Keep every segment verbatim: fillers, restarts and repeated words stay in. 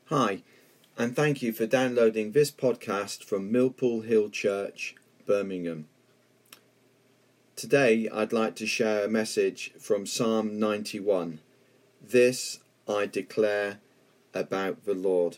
Hi, and thank you for downloading this podcast from Millpool Hill Church, Birmingham. Today I'd like to share a message from Psalm ninety-one. This I declare about the Lord.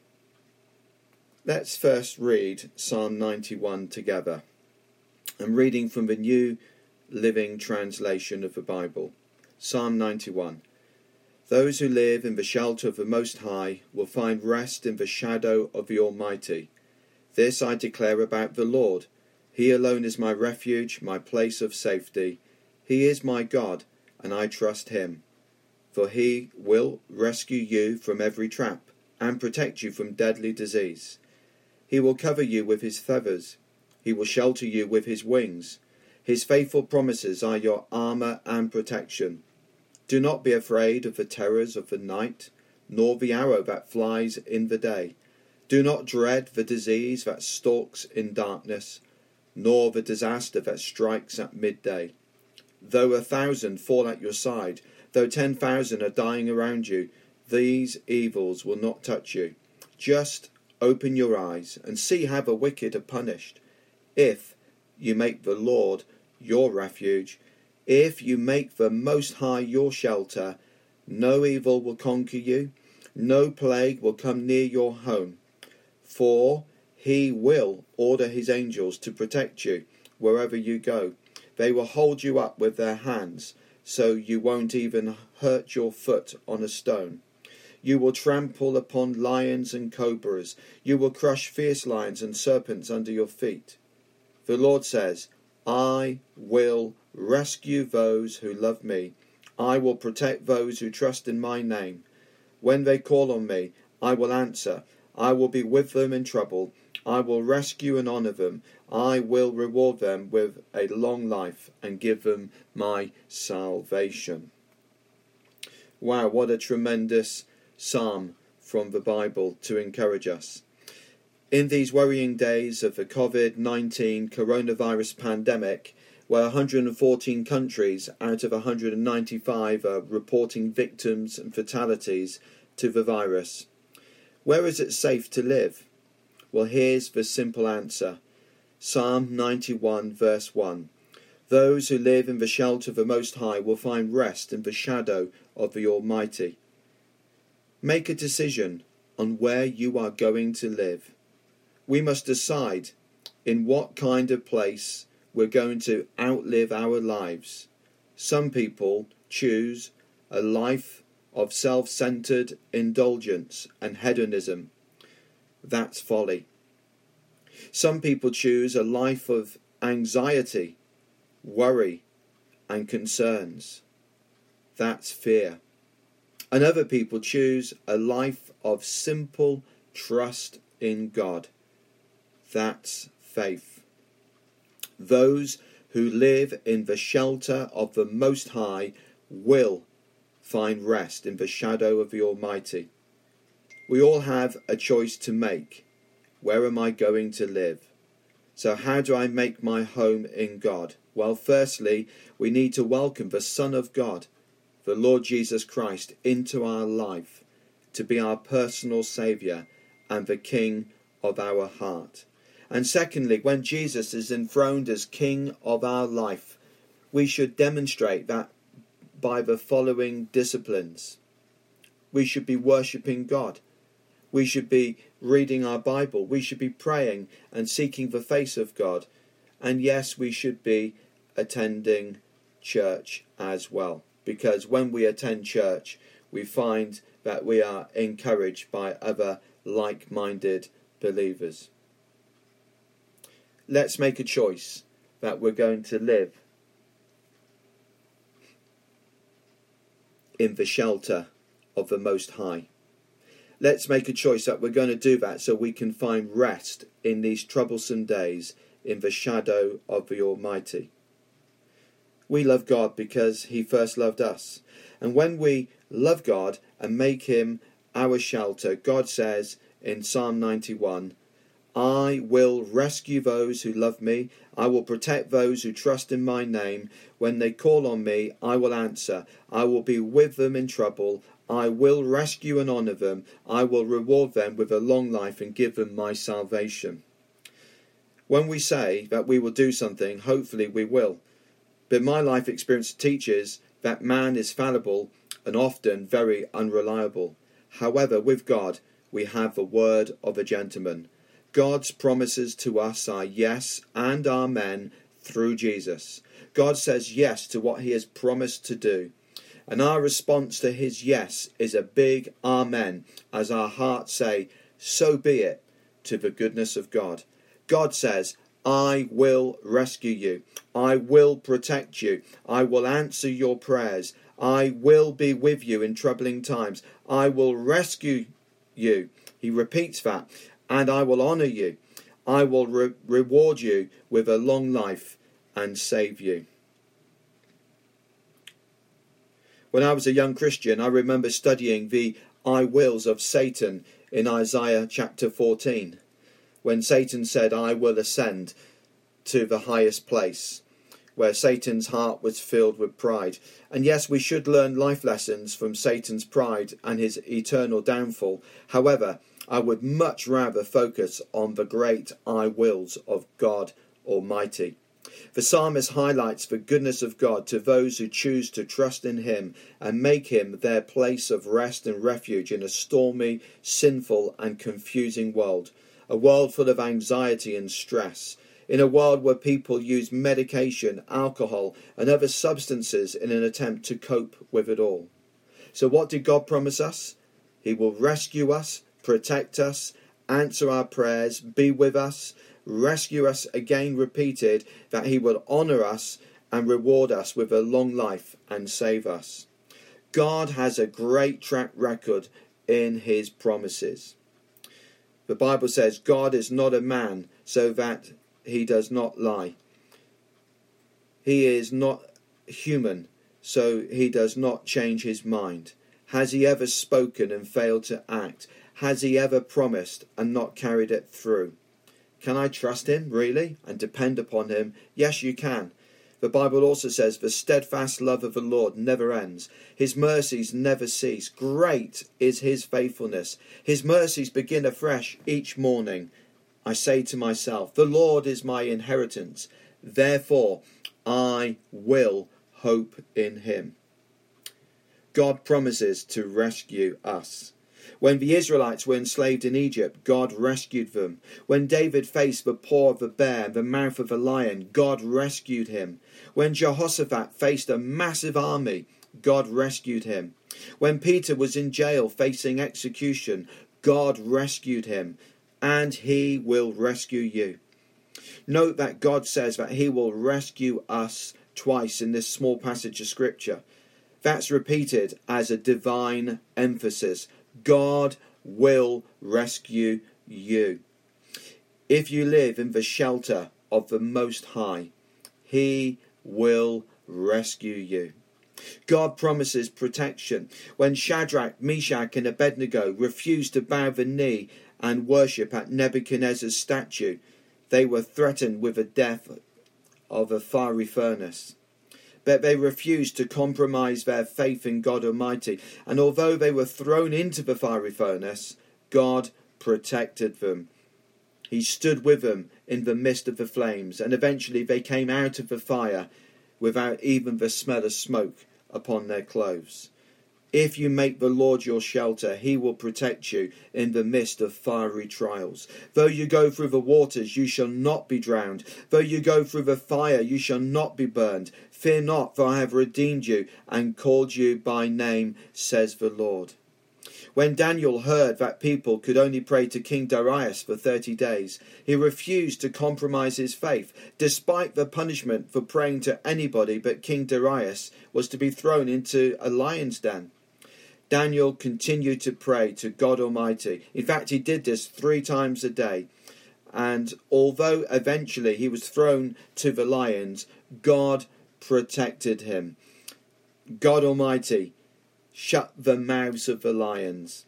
Let's first read Psalm ninety-one together. I'm reading from the New Living Translation of the Bible. Psalm ninety-one. Those who live in the shelter of the Most High will find rest in the shadow of the Almighty. This I declare about the Lord. He alone is my refuge, my place of safety. He is my God, and I trust him. For he will rescue you from every trap and protect you from deadly disease. He will cover you with his feathers. He will shelter you with his wings. His faithful promises are your armour and protection. Do not be afraid of the terrors of the night, nor the arrow that flies in the day. Do not dread the disease that stalks in darkness, nor the disaster that strikes at midday. Though a thousand fall at your side, though ten thousand are dying around you, these evils will not touch you. Just open your eyes and see how the wicked are punished. If you make the Lord your refuge, if you make the Most High your shelter, no evil will conquer you, no plague will come near your home. For he will order his angels to protect you wherever you go. They will hold you up with their hands, so you won't even hurt your foot on a stone. You will trample upon lions and cobras. You will crush fierce lions and serpents under your feet. The Lord says, I will rescue those who love me. I will protect those who trust in my name. When they call on me, I will answer. I will be with them in trouble. I will rescue and honour them. I will reward them with a long life and give them my salvation. Wow, what a tremendous psalm from the Bible to encourage us. In these worrying days of the covid nineteen coronavirus pandemic, where one hundred fourteen countries out of one hundred ninety-five are reporting victims and fatalities to the virus, where is it safe to live? Well, here's the simple answer. Psalm ninety-one verse one. Those who live in the shelter of the Most High will find rest in the shadow of the Almighty. Make a decision on where you are going to live. We must decide in what kind of place we're going to outlive our lives. Some people choose a life of self-centered indulgence and hedonism. That's folly. Some people choose a life of anxiety, worry, and concerns. That's fear. And other people choose a life of simple trust in God. That's faith. Those who live in the shelter of the Most High will find rest in the shadow of the Almighty. We all have a choice to make. Where am I going to live? So how do I make my home in God? Well, firstly, we need to welcome the Son of God, the Lord Jesus Christ, into our life to be our personal Saviour and the King of our heart. And secondly, when Jesus is enthroned as King of our life, we should demonstrate that by the following disciplines. We should be worshipping God. We should be reading our Bible. We should be praying and seeking the face of God. And yes, we should be attending church as well. Because when we attend church, we find that we are encouraged by other like-minded believers. Let's make a choice that we're going to live in the shelter of the Most High. Let's make a choice that we're going to do that so we can find rest in these troublesome days in the shadow of the Almighty. We love God because he first loved us. And when we love God and make him our shelter, God says in Psalm ninety-one, I will rescue those who love me. I will protect those who trust in my name. When they call on me, I will answer. I will be with them in trouble. I will rescue and honour them. I will reward them with a long life and give them my salvation. When we say that we will do something, hopefully we will. But my life experience teaches that man is fallible and often very unreliable. However, with God, we have the word of a gentleman. God's promises to us are yes and amen through Jesus. God says yes to what he has promised to do. And our response to his yes is a big amen, as our hearts say, so be it, to the goodness of God. God says, I will rescue you. I will protect you. I will answer your prayers. I will be with you in troubling times. I will rescue you. He repeats that. And I will honour you. I will re- reward you with a long life and save you. When I was a young Christian, I remember studying the I wills of Satan in Isaiah chapter fourteen, when Satan said, I will ascend to the highest place, where Satan's heart was filled with pride. And yes, we should learn life lessons from Satan's pride and his eternal downfall. However, I would much rather focus on the great I wills of God Almighty. The psalmist highlights the goodness of God to those who choose to trust in him and make him their place of rest and refuge in a stormy, sinful and confusing world, a world full of anxiety and stress, in a world where people use medication, alcohol and other substances in an attempt to cope with it all. So what did God promise us? He will rescue us, protect us, answer our prayers, be with us, rescue us, again repeated, that he will honour us and reward us with a long life and save us. God has a great track record in his promises. The Bible says God is not a man so that he does not lie. He is not human so he does not change his mind. Has he ever spoken and failed to act? Has he ever promised and not carried it through? Can I trust him, really, and depend upon him? Yes, you can. The Bible also says, the steadfast love of the Lord never ends. His mercies never cease. Great is his faithfulness. His mercies begin afresh each morning. I say to myself, the Lord is my inheritance. Therefore, I will hope in him. God promises to rescue us. When the Israelites were enslaved in Egypt, God rescued them. When David faced the paw of the bear and the mouth of the lion, God rescued him. When Jehoshaphat faced a massive army, God rescued him. When Peter was in jail facing execution, God rescued him. And he will rescue you. Note that God says that he will rescue us twice in this small passage of scripture. That's repeated as a divine emphasis. God will rescue you. If you live in the shelter of the Most High, he will rescue you. God promises protection. When Shadrach, Meshach and Abednego refused to bow the knee and worship at Nebuchadnezzar's statue, they were threatened with the death of a fiery furnace. But they refused to compromise their faith in God Almighty. And although they were thrown into the fiery furnace, God protected them. He stood with them in the midst of the flames, and eventually they came out of the fire without even the smell of smoke upon their clothes. If you make the Lord your shelter, he will protect you in the midst of fiery trials. Though you go through the waters, you shall not be drowned. Though you go through the fire, you shall not be burned. Fear not, for I have redeemed you and called you by name, says the Lord. When Daniel heard that people could only pray to King Darius for thirty days, he refused to compromise his faith. Despite the punishment for praying to anybody but King Darius was to be thrown into a lion's den. Daniel continued to pray to God Almighty. In fact, he did this three times a day. And although eventually he was thrown to the lions, God protected him. God Almighty shut the mouths of the lions,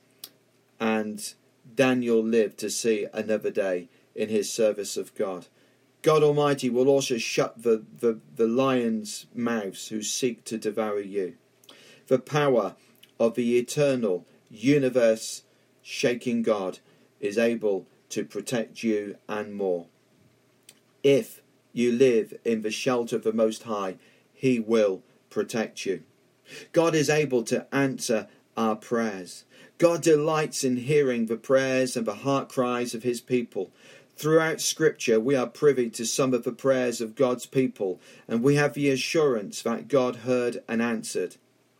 and Daniel lived to see another day in his service of God. God Almighty will also shut the, the, the lions' mouths who seek to devour you. The power of the eternal, universe-shaking God is able to protect you and more. If you live in the shelter of the Most High, He will protect you. God is able to answer our prayers. God delights in hearing the prayers and the heart cries of His people. Throughout Scripture, we are privy to some of the prayers of God's people, and we have the assurance that God heard and answered.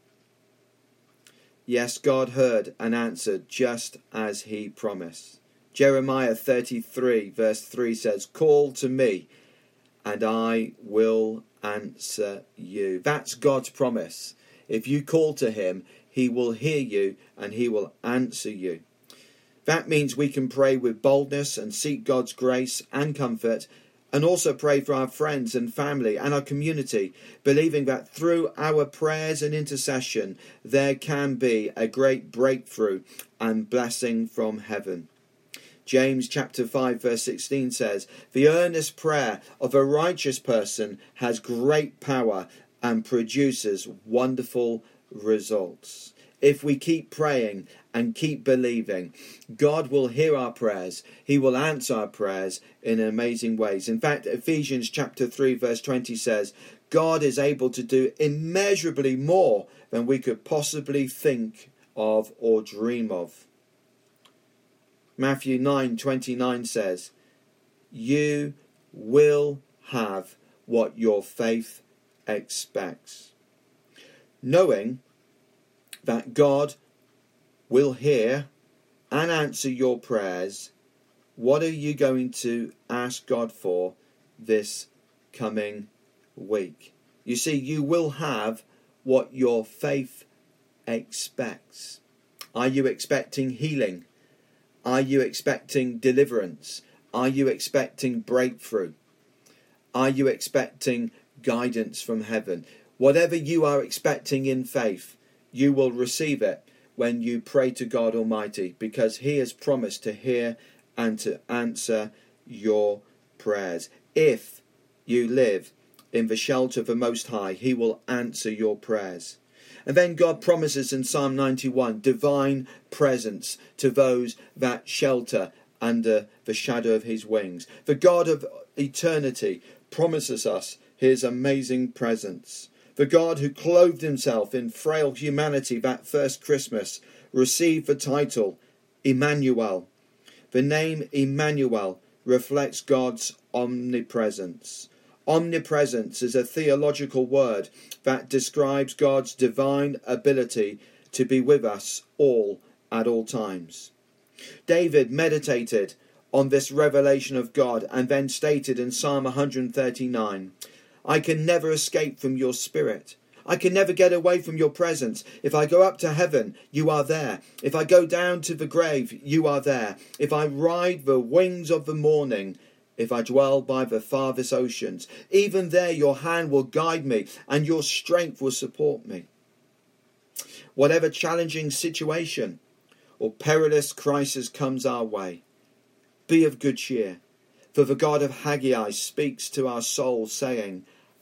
Yes, God heard and answered just as He promised. Jeremiah thirty-three verse three says, "Call to me, and I will answer you." That's God's promise. If you call to Him, He will hear you and He will answer you. That means we can pray with boldness and seek God's grace and comfort, and also pray for our friends and family and our community, believing that through our prayers and intercession there can be a great breakthrough and blessing from heaven. James chapter five verse sixteen says, "The earnest prayer of a righteous person has great power and produces wonderful results." If we keep praying and keep believing, God will hear our prayers. He will answer our prayers in amazing ways. In fact, Ephesians chapter three verse twenty says, God is able to do immeasurably more than we could possibly think of or dream of. Matthew nine twenty-nine says, "You will have what your faith expects." Knowing that God will hear and answer your prayers, what are you going to ask God for this coming week? You see, you will have what your faith expects. Are you expecting healing? Are you expecting deliverance? Are you expecting breakthrough? Are you expecting guidance from heaven? Whatever you are expecting in faith, you will receive it when you pray to God Almighty, because He has promised to hear and to answer your prayers. If you live in the shelter of the Most High, He will answer your prayers. And then God promises in Psalm ninety-one divine presence to those that shelter under the shadow of His wings. The God of eternity promises us His amazing presence. The God who clothed Himself in frail humanity that first Christmas received the title Emmanuel. The name Emmanuel reflects God's omnipresence. Omnipresence is a theological word that describes God's divine ability to be with us all at all times. David meditated on this revelation of God and then stated in Psalm one thirty-nine, "I can never escape from your spirit. I can never get away from your presence. If I go up to heaven, you are there. If I go down to the grave, you are there. If I ride the wings of the morning, if I dwell by the farthest oceans, even there your hand will guide me and your strength will support me." Whatever challenging situation or perilous crisis comes our way, be of good cheer, for the God of Haggai speaks to our souls, saying,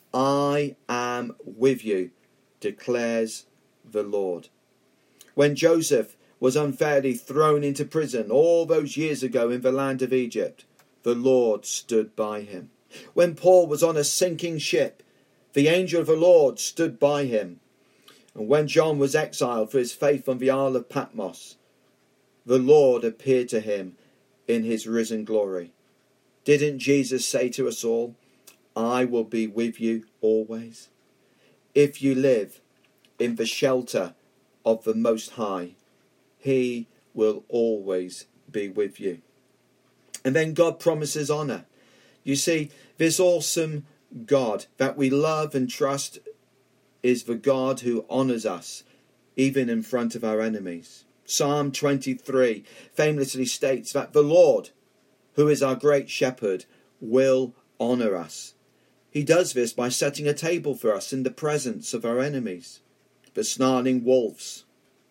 "I am with you, declares the Lord." When Joseph was unfairly thrown into prison all those years ago in the land of Egypt, the Lord stood by him. When Paul was on a sinking ship, the angel of the Lord stood by him. And when John was exiled for his faith on the Isle of Patmos, the Lord appeared to him in his risen glory. Didn't Jesus say to us all, "I will be with you always"? If you live in the shelter of the Most High, He will always be with you. And then God promises honour. You see, this awesome God that we love and trust is the God who honours us, even in front of our enemies. Psalm twenty-three famously states that the Lord, who is our great shepherd, will honour us. He does this by setting a table for us in the presence of our enemies, the snarling wolves,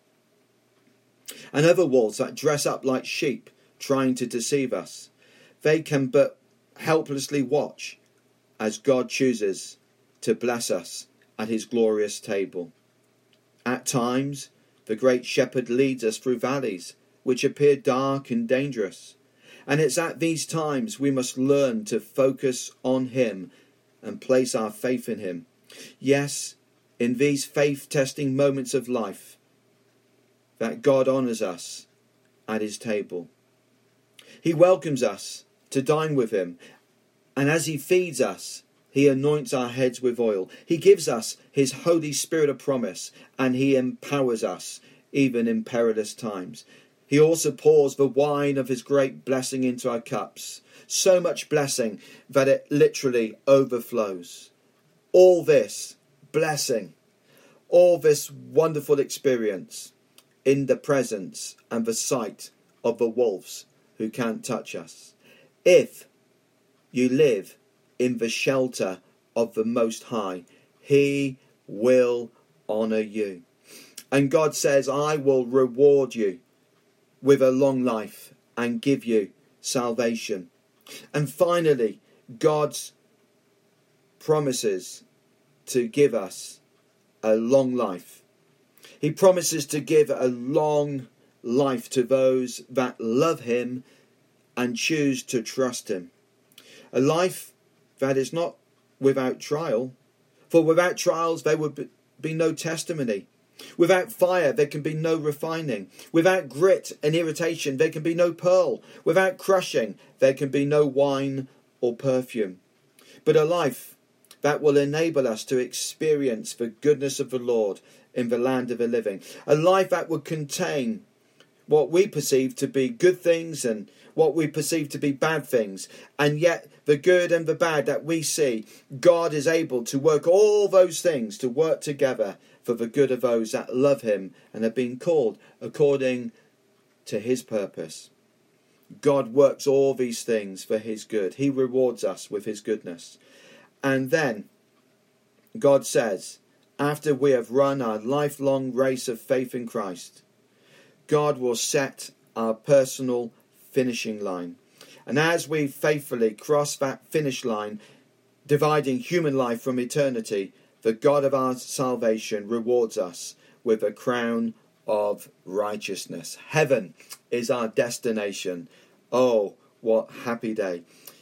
and other wolves that dress up like sheep, trying to deceive us. They can but helplessly watch as God chooses to bless us at His glorious table. At times, The great shepherd leads us through valleys which appear dark and dangerous. And it's at these times we must learn to focus on him and place our faith in him. Yes, in these faith-testing moments of life, that God honours us at his table. He welcomes us to dine with him, and as he feeds us, he anoints our heads with oil. He gives us his Holy Spirit of promise, and he empowers us even in perilous times. He also pours the wine of his great blessing into our cups. So much blessing that it literally overflows. All this blessing, all this wonderful experience in the presence and the sight of the wolves who can't touch us. If you live in the shelter of the Most High, he will honour you. And God says, I will reward you with a long life and give you salvation. And finally, God's promises to give us a long life. He promises to give a long life to those that love him and choose to trust him. A life that is not without trial, for without trials there would be no testimony. Without fire there can be no refining. Without grit and irritation there can be no pearl. Without crushing there can be no wine or perfume. But a life that will enable us to experience the goodness of the Lord in the land of the living. A life that would contain what we perceive to be good things and what we perceive to be bad things, and yet the good and the bad that we see, God is able to work all those things to work together for the good of those that love him and have been called according to his purpose. God works all these things for his good. He rewards us with his goodness. And then God says, after we have run our lifelong race of faith in Christ, God will set our personal finishing line. And as we faithfully cross that finish line, dividing human life from eternity, the God of our salvation rewards us with a crown of righteousness. Heaven is our destination. Oh, what happy day.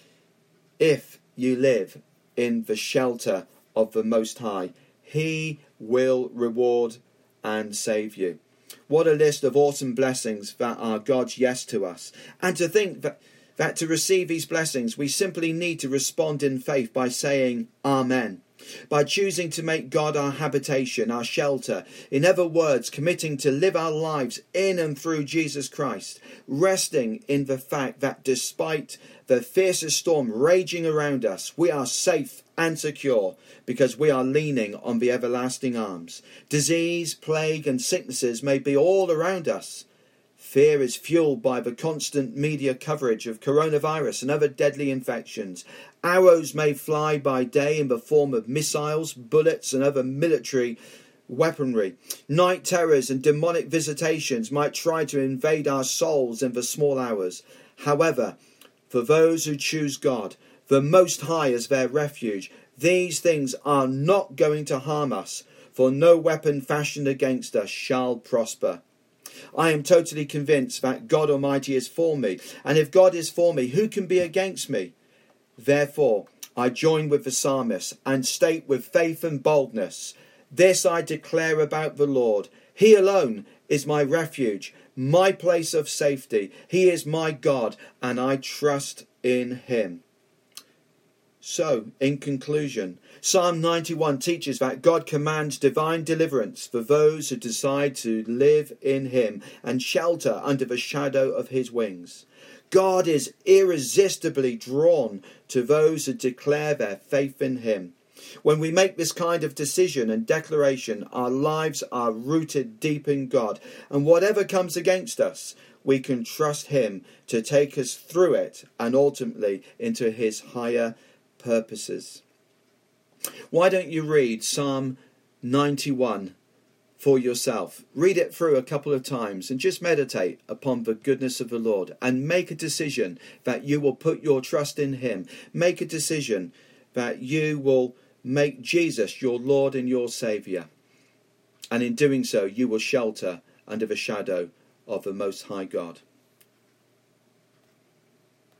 If you live in the shelter of the Most High, he will reward and save you. What a list of awesome blessings that are God's yes to us. And to think that, that to receive these blessings, we simply need to respond in faith by saying Amen. By choosing to make God our habitation, our shelter. In other words, committing to live our lives in and through Jesus Christ. Resting in the fact that despite the fiercest storm raging around us, we are safe and secure because we are leaning on the everlasting arms. Disease, plague and sicknesses may be all around us. Fear is fueled by the constant media coverage of coronavirus and other deadly infections. Arrows may fly by day in the form of missiles, bullets and other military weaponry. Night terrors and demonic visitations might try to invade our souls in the small hours. However, for those who choose God, the Most High as their refuge, these things are not going to harm us, for no weapon fashioned against us shall prosper. I am totally convinced that God Almighty is for me, and if God is for me, who can be against me? Therefore, I join with the psalmist and state with faith and boldness, this I declare about the Lord. He alone is my refuge, my place of safety. He is my God, and I trust in him. So, in conclusion, Psalm ninety-one teaches that God commands divine deliverance for those who decide to live in him and shelter under the shadow of his wings. God is irresistibly drawn to those who declare their faith in him. When we make this kind of decision and declaration, our lives are rooted deep in God, and whatever comes against us, we can trust him to take us through it and ultimately into his higher purposes. Why don't you read Psalm ninety-one for yourself? Read it through a couple of times and just meditate upon the goodness of the Lord and make a decision that you will put your trust in him. Make a decision that you will make Jesus your Lord and your Saviour. And in doing so, you will shelter under the shadow of the Most High God.